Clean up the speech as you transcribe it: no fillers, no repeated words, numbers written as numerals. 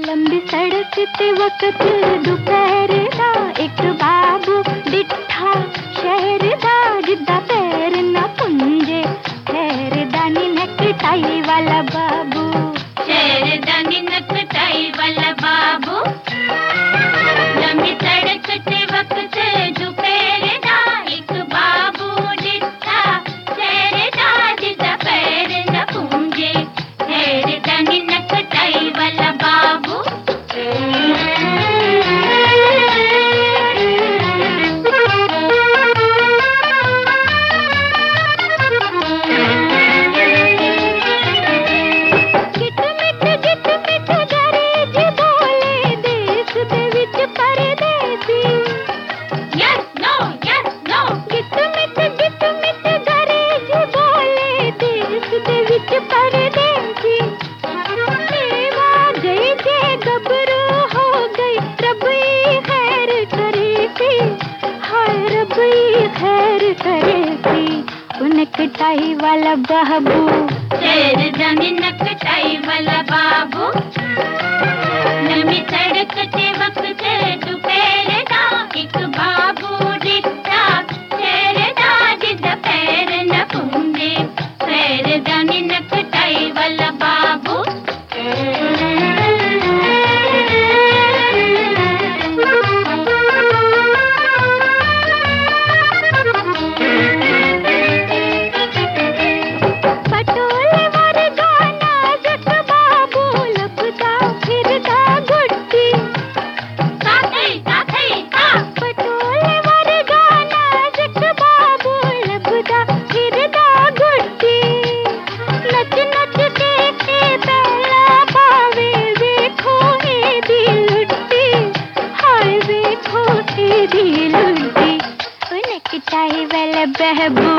लंबी सड़क ते वक्त दोपहर दा एक बाबू डिठा शहर दा जिद्दा पैर न पुंजे खैर दानी नेकटाई वाला बाबू शहर दानी नेकटाई वाला बाबू लंबी सड़क ते वक्त दोपहर दा एक बाबू डिठा शहर दा जिद्दा पैर न पुंजे खैर दानी नेकटाई वाला बाबू नेकटाई वाला बाबू शहर दानी नेकटाई वाला बाबू लंबी सड़क ते वक्त दोपहर दा एक बाबू डिठा शहर दा जिद्दा पैर न पुंजे शहर दानी नेकटाई वाला बाबू नेकटाई वाला बाबू